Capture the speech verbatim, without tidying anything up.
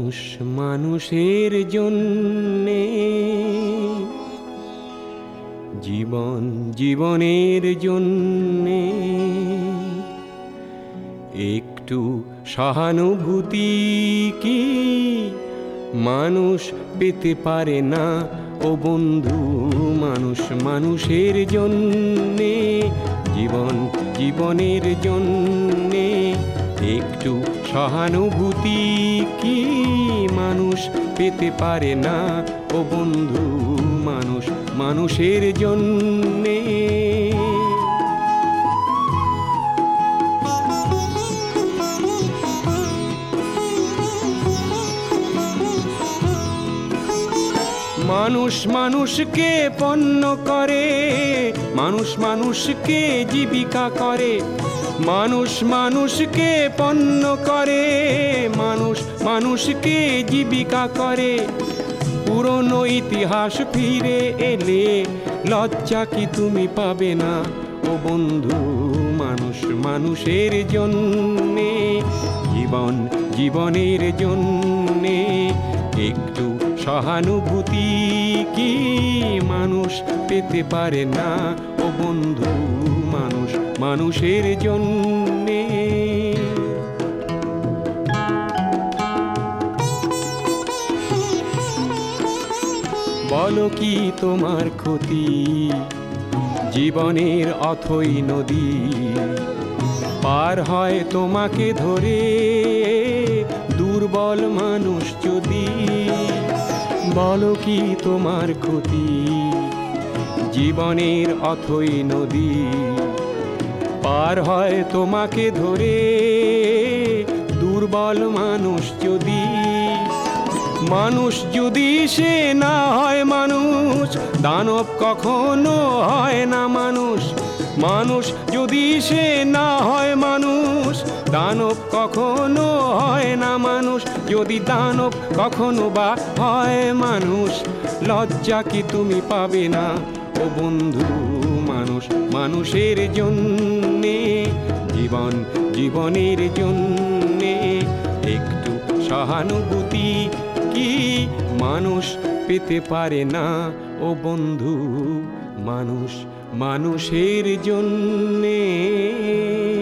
মানুষ মানুষের জন্যে, জীবন জীবনের জন্যে একটু সহানুভূতি কি মানুষ পেতে পারে না ও বন্ধু? মানুষ মানুষের জন্যে, জীবন জীবনের জন্যে একটু সহানুভূতি কি মানুষ পেতে পারে না ও বন্ধু? মানুষ মানুষের জন্যে। মানুষ মানুষকে পণ্য করে, মানুষ মানুষকে জীবিকা করে, মানুষ মানুষকে পণ্য করে, মানুষ মানুষকে জীবিকা করে। পুরনো ইতিহাস ফিরে এলে লজ্জা কি তুমি পাবে না ও বন্ধু? মানুষ মানুষের জন্যে, জীবন জীবনের জন্যে একটু সহানুভূতি কি মানুষ পেতে পারে না ও বন্ধু? মানুষ মানুষের জন্যে। বলো কি তোমার ক্ষতি জীবনের অথই নদী পার হয় তোমাকে ধরে দুর্বল মানুষ যদি? বলো কি তোমার ক্ষতি জীবনের অথই নদী পার হয় তোমাকে ধরে দুর্বল মানুষ যদি? মানুষ যদি সে না হয় মানুষ, দানব কখনো হয় না মানুষ। মানুষ যদি সে না হয় মানুষ, দানব কখনো হয় না মানুষ। যদি দানব কখনো বা হয় মানুষ, লজ্জা কি তুমি পাবে না ও বন্ধু? মানুষ মানুষের জন্যে, জীবন জীবনের জন্যে একটু সহানুভূতি কি মানুষ পেতে পারে না ও বন্ধু? মানুষ মানুষের জন্যে।